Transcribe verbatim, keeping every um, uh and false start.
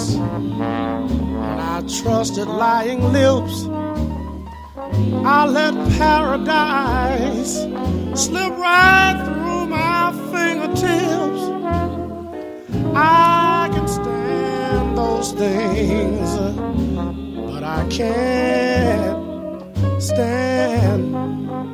eyes, and I trusted lying lips. I let paradise slip right through my fingertips. I can stand those things, but I can't stand